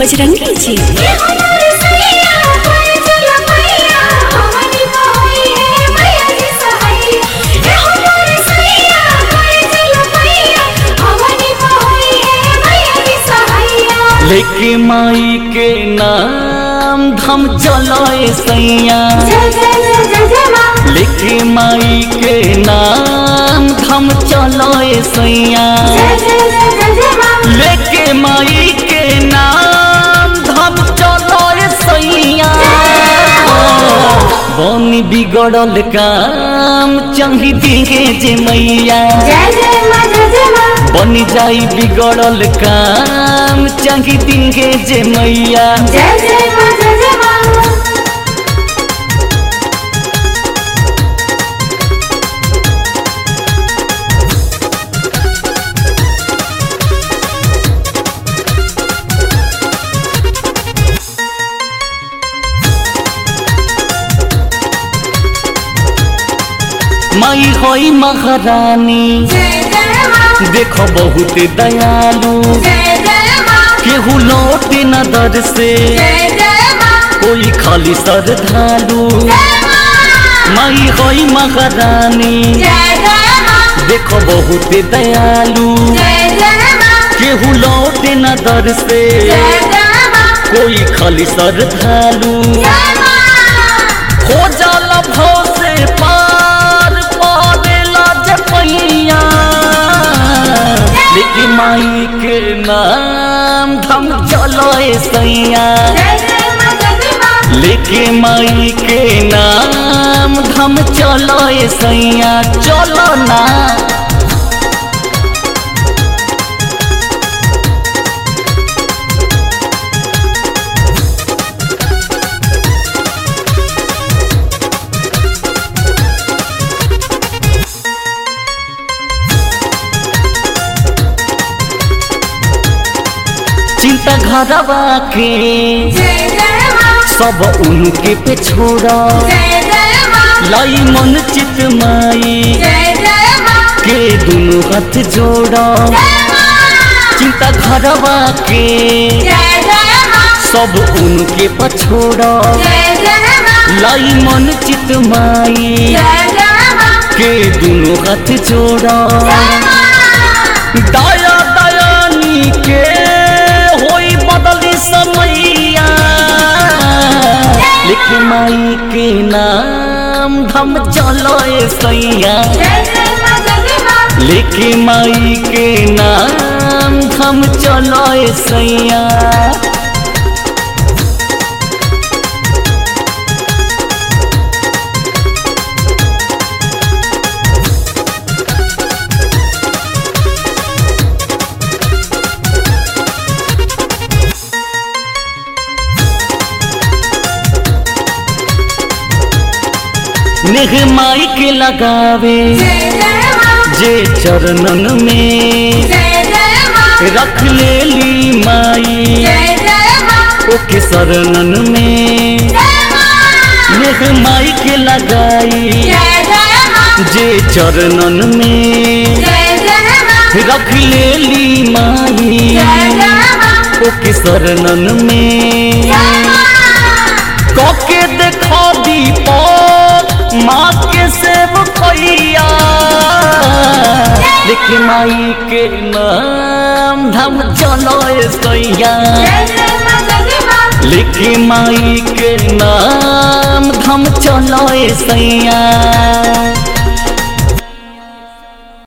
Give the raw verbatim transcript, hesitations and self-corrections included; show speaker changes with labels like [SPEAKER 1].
[SPEAKER 1] बजरंगी जी।
[SPEAKER 2] लेके माई के नाम धम चलाए सैया, लेके माई के नाम धम चलाए सैया, लेके माई के नाम धम चलाए सैया। बनी बिगड़ल काम चंगी दिखे जे मैया, बनी जाई बिगड़ल काम चंगी दिखे जे मैया। माई होई महारानी देखो बहुत दयालु, केहू लौटे न दर से कोई खाली श्रद्धालु। माई होई महारानी देखो बहुत दयालु, केहू लौटे न दर से कोई खाली श्रद्धालु। हो जाला भाव से पार पावेला जपैया, लेकिन माई के नाम धम चलाए सैया, लेकिन माई के नाम धम चलाए सैया। चलो ना चिंता घरवा के सब उनके पे छोड़ा, लाई मन चित माई के दोनों हाथ जोड़ा। चिंता घरवा के सब उनके पे छोड़ा, लाई मन चित माई के दोनों हाथ जोड़ा। दया दयानी के होई बदली समैया, लेकिन माई के नाम धम चलाए सैया, लेकिन माई के नाम धम चलाए सैया। नेह माई के लगावे जे चरणन में, रख ले ली माई ओके शरणन में। नेह माई के लगाई जे चरणन में, रख ले ली माई ओके शरणन में। कके देखो दीपक माँ के सेव कैया, लेकिन माई के नाम धम चलाए सैया, लेकिन माई के नाम धम चलाए सैया।